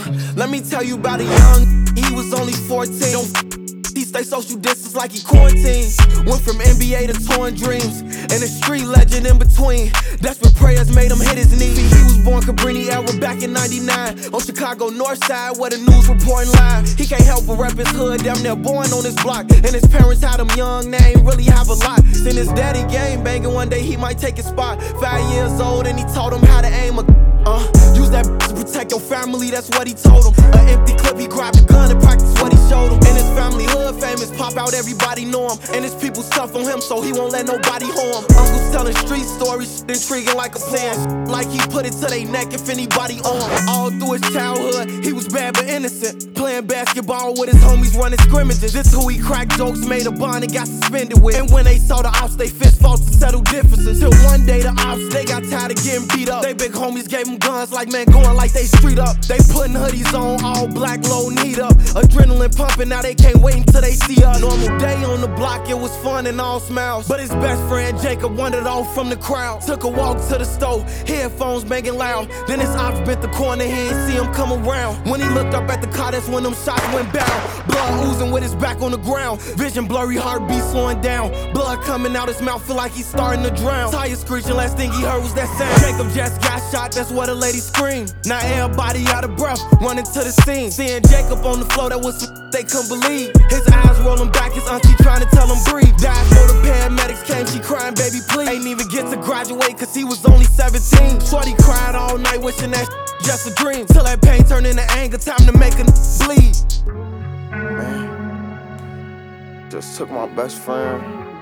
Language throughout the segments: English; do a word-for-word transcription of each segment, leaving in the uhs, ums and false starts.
let me tell you about a young, he was only fourteen. Don't he stay social distance like he quarantined. Went from N B A to torn dreams, and a street legend in between. Desperate prayers made him hit his knees. He was born Cabrini era back in ninety-nine on Chicago North Side where the news reporting live. He can't help but rep his hood, damn near born on his block. And his parents had him young, they ain't really have a lot. Seen his daddy game banging, one day he might take his spot. Five years old and he taught him how to aim a uh, use that to protect your family, that's what he told him. An empty clip, he grabbed a gun and practiced what he showed him. And his family hood famous, pop out, everybody know him. And his people tough on him, so he won't let nobody harm him. Uncle's telling street stories, intriguing like a plan. Like he put it to their neck if anybody on him. All through his childhood, he was bad but innocent. Playing basketball with his homies, running scrimmages. This who he cracked jokes, made a bond and got suspended with. And when they saw the ops, they fist fought to settle differences. Till one day the ops, they got tired of getting beat up. They big homies gave them guns like man going like they street up. They putting hoodies on, all black, low need up. Adrenaline pumping, now they can't wait until they see us. Normal day on the block, it was fun and all smiles. But his best friend Jacob wandered off from the crowd. Took a walk to the store, headphones banging loud. Then his ops bent the corner, he ain't see him come around. When he looked up at the car, that's when them shots went down. Blood oozing with his back on the ground. Vision blurry, heartbeat slowing down. Blood coming out his mouth, feel like he's starting to drown. Tires screeching, last thing he heard was that sound. Jacob just got shot, that's what a lady screamed. Now everybody out of breath, running to the scene. Seeing Jacob on the floor, that was some they couldn't believe. His eyes rolling back, his auntie trying to tell him breathe. Died before the paramedics came, she crying, baby please. Ain't even get to graduate cause he was only seventeen. Shorty cried all night wishing that just a dream. Till that pain turned into anger, time to make a bleed. Man, just took my best friend.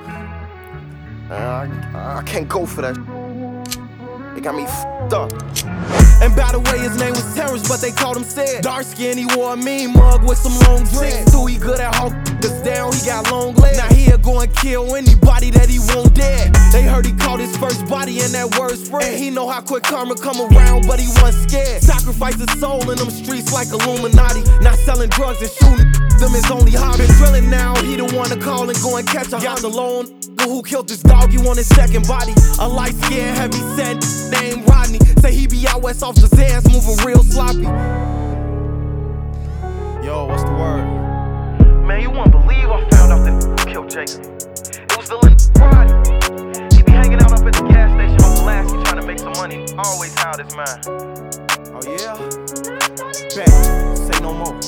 Man, I, I can't go for that. They got me f***ed up. And by the way, his name was Terrence, but they called him Sid. Dark skin, he wore a mean mug with some long dreads. So he good at hawk us down, he got long legs. Now he'll go and kill anybody that he won't dead. They heard he caught his first body and that word spread. And he know how quick karma come around, but he wasn't scared. Sacrifice his soul in them streets like Illuminati. Not selling drugs and shooting them is only hobby. Drilling now, he the one to call and go and catch a Honda alone. Who killed his dog, he want his second body. A light-skinned, heavy-set named Rodney. Say he be out west off the Zans, moving real sloppy. Yo, what's the word? Man, you won't believe I found out that killed Jacob. It was the little Rodney. He be hanging out up at the gas station on Pulaski trying to make some money. Always how this man. Oh yeah? Bet, say no more.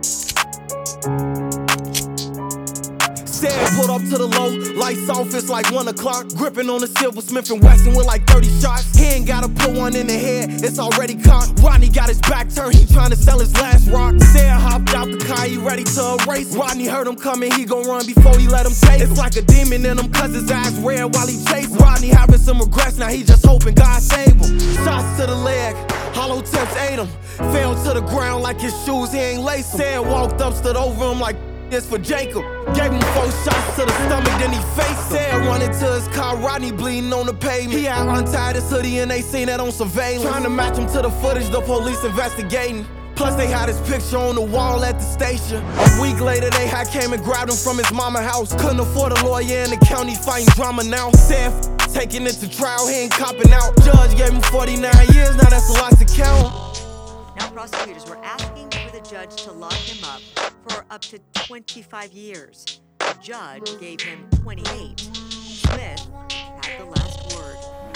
Sad pulled up to the low, lights off, it's like one o'clock. Gripping on the silver Smith and Wesson with like thirty shots. He ain't gotta put one in the head, it's already cocked. Rodney got his back turned, he trying to sell his last rock. Sad hopped out the car, he ready to erase. Rodney heard him coming, he gon' run before he let him take. It's like a demon in him, cause his eyes red while he chase. Rodney having some regrets, now he just hoping God save him. Shots to the leg, hollow tips ate him. Fell to the ground like his shoes, he ain't laced. Sad walked up, stood over him like this for Jacob. Gave him four shots to the stomach, then he faced Sad running to his car, Rodney bleeding on the pavement. He had untied his hoodie and they seen that on surveillance. Trying to match him to the footage, the police investigating. Plus they had his picture on the wall at the station. A week later they had came and grabbed him from his mama house. Couldn't afford a lawyer in the county fighting drama now. Sad taking it to trial, he ain't copping out. Judge gave him forty-nine years, now that's a lot to count. Now prosecutors were asking for the judge to lock him up for up to twenty-five years. The judge gave him twenty-eight. Smith had the last word.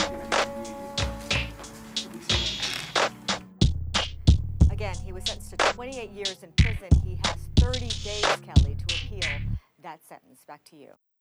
Again, he was sentenced to twenty-eight years in prison. He has thirty days, Kelly, to appeal that sentence. Back to you.